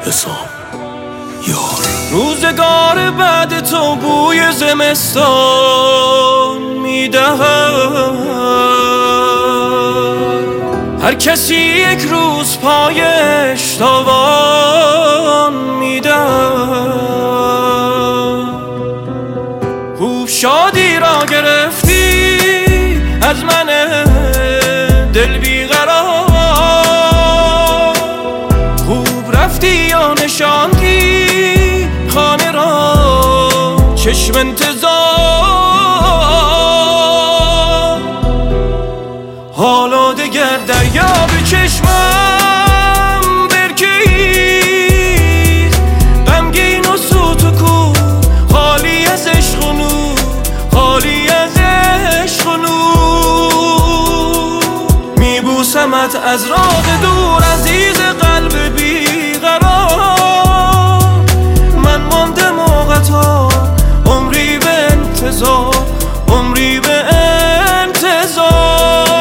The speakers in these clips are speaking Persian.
حسام یار. روزگار بعد تو بوی زمستان میدهد، هر کسی یک روز پایش تاوان میدهد. خوب شادی را گرفتی از من دل بیقرار، خوب رفتی یا نشاندی خانه را چشم انتظار. حالا دگر دریا به چشمم برکه‌ایست، غمگین و سوت و کور، خالی از عشق و نور، خالی از عشق و نور. میبوسمت از راه دور عزیز قلب بیقرار، من ماندم و قطار، عمری به انتظار، عمری به انتظار.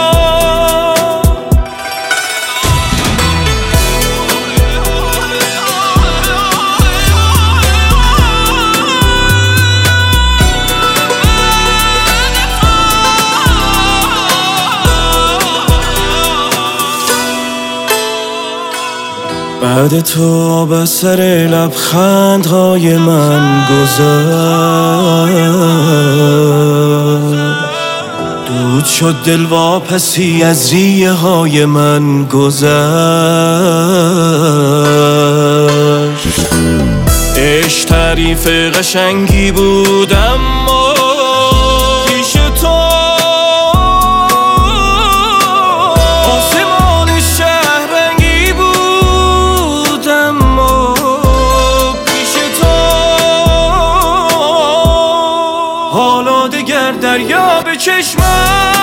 بعد تو به سر لبخندهای من گذشت، دود شد دل واپسی از ریه های من گذشت. عشق تعریف قشنگی بود اما پیش تو آسمان شهرنگی بود، اما پیش تو حالا دگر دریا به چشمم